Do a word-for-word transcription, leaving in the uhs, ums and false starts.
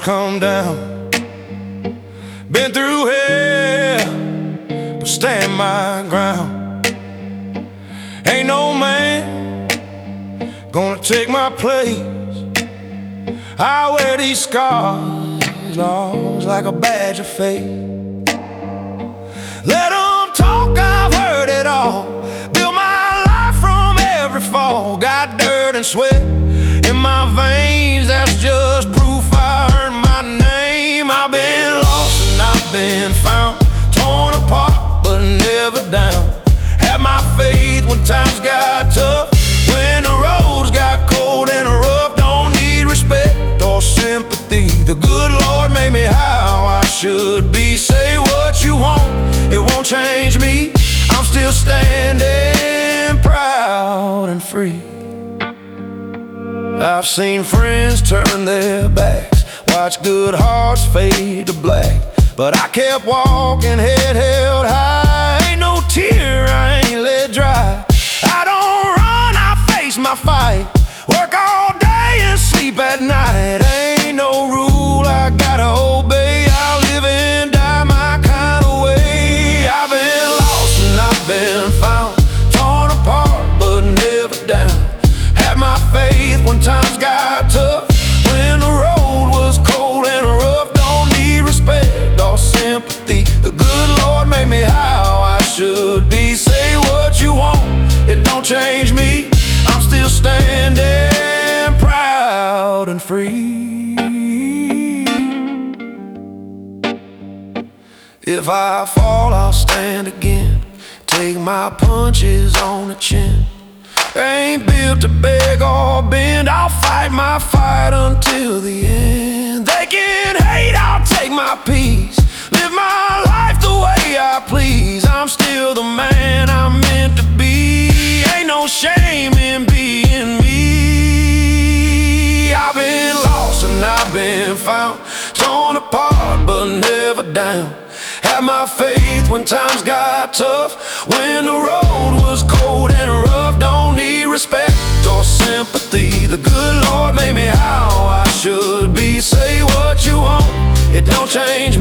come down. Been through hell, but stand my ground. Ain't no man gonna take my place. I wear these scars, Lord, like a badge of faith. Let them talk, I've heard it all. Built my life from every fall. Got dirt and sweat in my veins, that's just proof I earned my name. I've been lost and I've been found, torn apart but never down. Had my faith when times got tough, when the roads got cold and rough. Don't need respect or sympathy, the good Lord made me how I should be. Say what you want, it won't change me. I'm still standing proud and free. I've seen friends turn their backs, watch good hearts fade to black, but I kept walking, head held high. Ain't no tear I ain't let dry. I don't run, I face my fight, work all day and sleep at night. Ain't no rule I gotta obey, I live and die my kind of way. I've been lost and I've been found, torn apart but never down. Had my faith when times got tough, when the road was cold and rough. Don't need respect or sympathy, the good Lord made me how I should be. Say what you want, it don't change me. I'm still standing proud and free. If I fall, I'll stand again, take my punches on the chin. Ain't built to beg or bend, I'll fight my fight until the end. They can hate, I'll take my peace, live my life the way I please. I'm still the man I'm meant to be, ain't no shame in being me. I've been lost and I've been found, torn apart but never down. Had my faith when times got tough, when the road was cold and rough. Don't need respect or sympathy, the good Lord made me how I should be. Say what you want, it don't change